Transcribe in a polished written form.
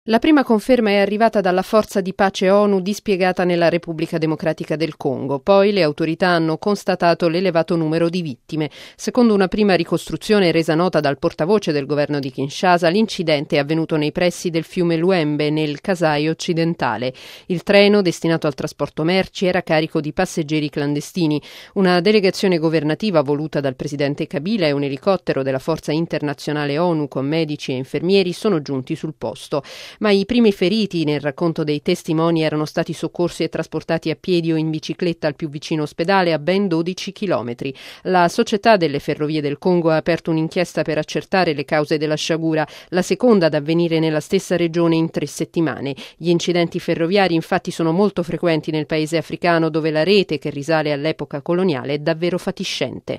La prima conferma è arrivata dalla forza di pace ONU dispiegata nella Repubblica Democratica del Congo. Poi le autorità hanno constatato l'elevato numero di vittime. Secondo una prima ricostruzione resa nota dal portavoce del governo di Kinshasa, l'incidente è avvenuto nei pressi del fiume Luembe, nel Kasai occidentale. Il treno, destinato al trasporto merci, era carico di passeggeri clandestini. Una delegazione governativa voluta dal presidente Kabila e un elicottero della forza internazionale ONU con medici e infermieri sono giunti sul posto. Ma i primi feriti, nel racconto dei testimoni, erano stati soccorsi e trasportati a piedi o in bicicletta al più vicino ospedale a ben 12 chilometri. La Società delle Ferrovie del Congo ha aperto un'inchiesta per accertare le cause della sciagura, la seconda ad avvenire nella stessa regione in 3 settimane. Gli incidenti ferroviari infatti sono molto frequenti nel paese africano, dove la rete, che risale all'epoca coloniale, è davvero fatiscente.